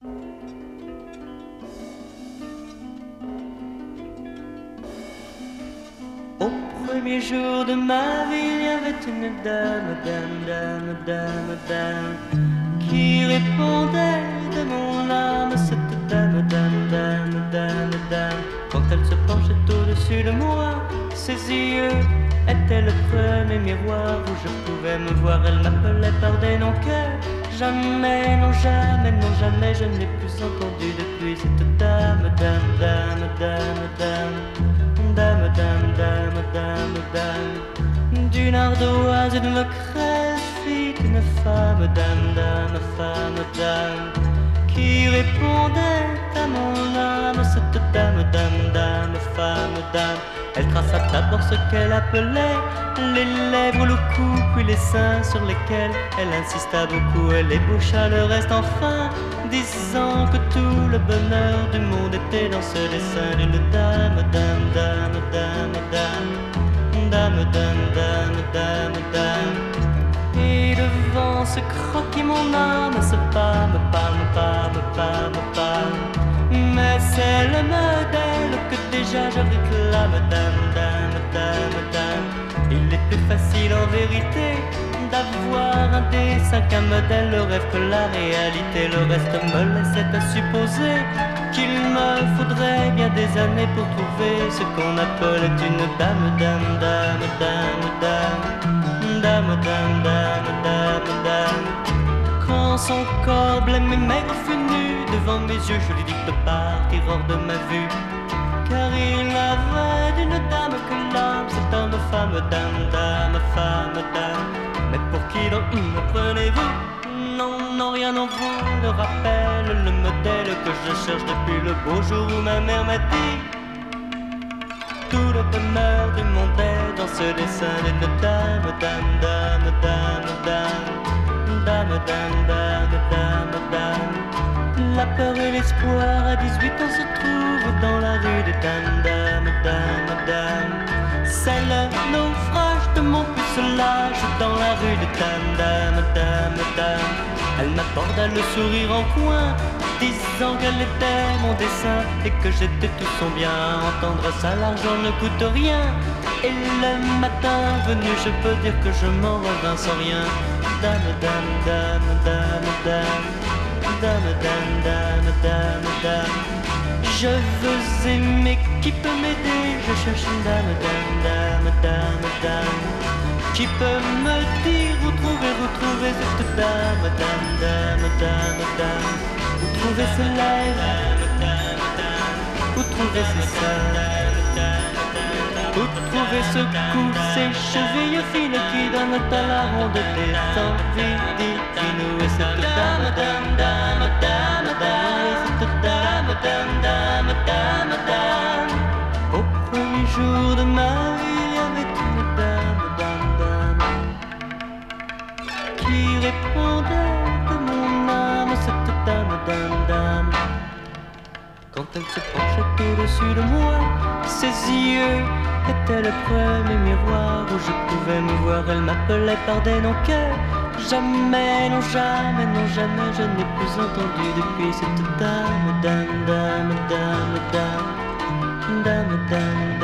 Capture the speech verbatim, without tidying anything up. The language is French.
Au premier jour de ma vie, il y avait une dame, dame, dame, dame, dame, qui répondait de mon âme. Cette dame, dame, dame, dame, dame, quand elle se penchait au-dessus de moi, ses yeux étaient le premier miroir où je pouvais me voir. Elle m'appelait par des noms que jamais, non jamais, non jamais je n'ai plus entendu depuis. Cette dame, dame, dame, dame, dame, dame, dame, dame, dame, dame, d'une ardoise et d'une crève fit une femme, dame, dame, femme, dame, qui répondait à mon âme. Cette dame, dame, dame, femme, dame, elle traça d'abord ce qu'elle appelait les lèvres, le cou, puis les seins sur lesquels elle insista beaucoup. Elle ébaucha le reste enfin, disant que tout le bonheur du monde était dans ce dessin d'une dame, dame, dame, dame, dame, dame, dame, dame, dame, dame. Et devant ce croquis mon âme se pâme, pâme, pâme, pâme, pâme. Mais c'est le modèle que déjà je réclame, dame, dame, dame, dame. Il est plus facile en vérité d'avoir un dessin qu'un modèle, le rêve que la réalité. Le reste me laissait à supposer qu'il me faudrait bien des années pour trouver ce qu'on appelle une dame, dame, dame, dame, dame, dame, dame, dame, dame, dame. Quand son corps blême et maigre fut nu devant mes yeux, je lui dis de partir hors de ma vue, car il avait d'une dame que l'âme, cet homme, femme, dame, dame, femme, dame. Mais pour qui donc me prenez-vous? Non, non, rien en vous ne rappelle le modèle que je cherche depuis le beau jour où ma mère m'a dit tout le bonheur du monde est dans ce dessin d'une dame, dame, dame, dame, dame, dame, dame, dame, dame, dame. La peur et l'espoir à dix-huit ans se trouvent dans la rue des dames, dame, dame, dame. C'est le naufrage de mon pucelage dans la rue des dames, dame, dame, dame. Elle m'aborda le sourire en coin, disant qu'elle était mon dessin et que j'étais tout son bien. Entendre ça, l'argent ne coûte rien. Et le matin venu, je peux dire que je m'en revins sans rien. Dame, dame, dame, dame, dame, dame, dame, dame, dame, dame. Je veux aimer, qui peut m'aider? Je cherche une dame, dame, dame, dame, dame, qui peut me dire où trouver, où trouver cette dame, dame, dame, dame, dame. Où trouver ses lèvres, où trouver ses seins, où trouver ce cou, ces chevilles fines qui donnent à la ronde des envies divines. Et cette dame, dame, dame, dame, dame, et cette dame, dame, dame, dame, dame. Au premier jour de ma vie, il y avait une dame, dame, dame, qui répondait de mon âme, cette dame, dame, dame. Quand elle se penchait au-dessus de moi, ses yeux étaient le premier miroir où je pouvais me voir. Elle m'appelait par des noms que jamais, non jamais, non jamais je n'ai plus entendu depuis. Cette dame, dame, dame, dame, dame, dame, dame.